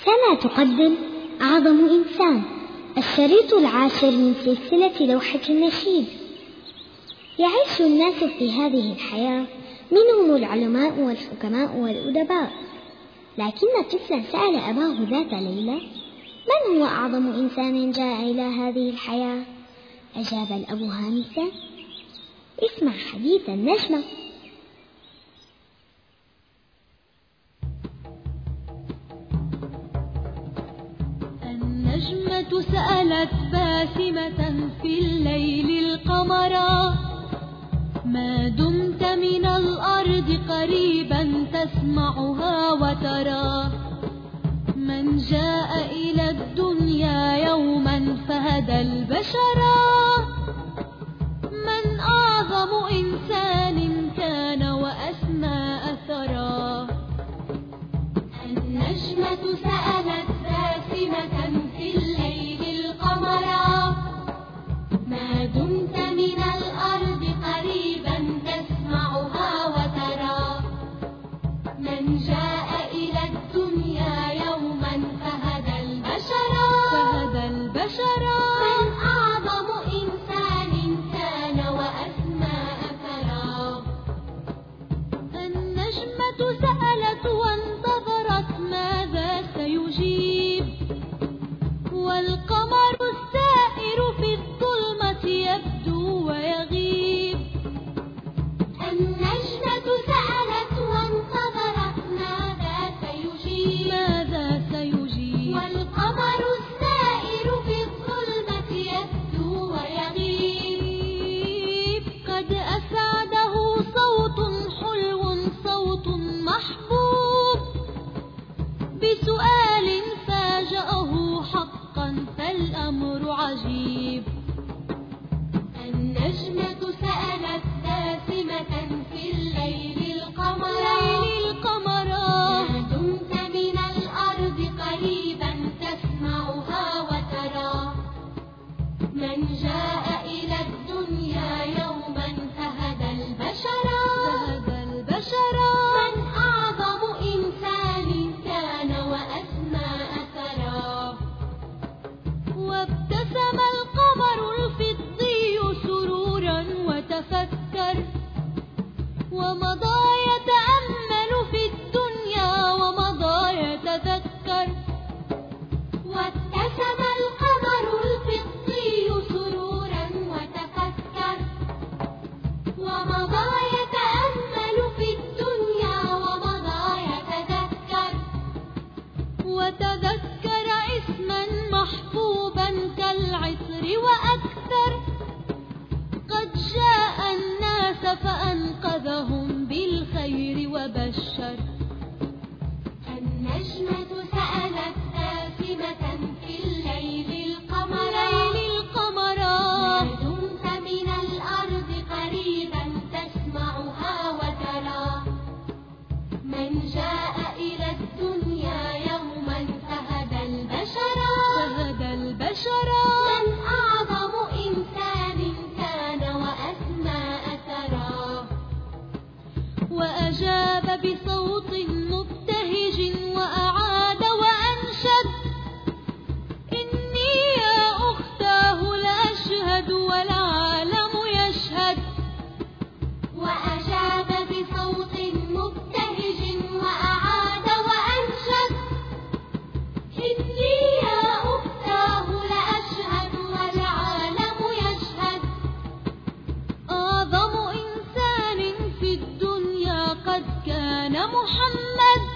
كما تقدم أعظم إنسان، الشريط العاشر من سلسلة لوحة النشيد. يعيش الناس في هذه الحياة، منهم العلماء والحكماء والأدباء، لكن طفلا سأل أباه ذات ليلة: من هو أعظم إنسان جاء إلى هذه الحياة؟ أجاب الأب هامسا: اسمع حديث النجمة. النجمة سألت باسمة في الليل القمرا: ما دمت من الأرض قريبا تسمعها وترى، من جاء إلى الدنيا يوما فهدى البشرا، من أعظم إنسان كان وأسمى أثرا. النجمة سألت باسمة في الليل القمرا: ما دمت من الأرض قريبا تسمعها وترى، من جاء إلى الدنيا يوما فهدى البشرا، من أعظم إنسان كان وأسمى أثرا. النجمة سألت وانتظرت ماذا سيجيب، والقمر السائر في الظلمة يبدو ويغيب. النجمة سألت وانتظرت ماذا سيجيب، والقمر السائر في الظلمة يبدو ويغيب. قد أسعده صوت حلو، صوت محبوب، بسؤال فاجأه حقا فالأمر عجيب. النجمة سألت باسمة في الليل القمرا: ما دمت من الأرض قريبا تسمعها وترى، من جاء إلى الدنيا يوما فهدى البشرا، من أعظم إنسان كان وأسمى أثرا. وابتسم القمر الفضي سرورا وتفكر، ومضى يتأمل في الدنيا ومضى يتذكر. وابتسم القمر الفضي سرورا وتفكر، ومضى يتأمل في الدنيا ومضى يتذكر. وتذكر اسما محبوبا كالعطر وأكثر، قد جاء الناس فأنقذهم بالخير وبشر. النجمة سألت باسمة في الليل القمرا: ما دمت من الأرض قريبا تسمعها وترى، من جاء إلى الدنيا يوما فهدى البشرا، من أعظم إنسان كان وأسمى أثرا. وأجاب بصوت مبتهج وأعاد وأنشد: إني يا أختاه لأشهد والعالم يشهد. وأجاب بصوت مبتهج وأعاد وأنشد: إني يا أختاه لأشهد والعالم يشهد. أعظم إنسان في الدنيا قد كان محمد،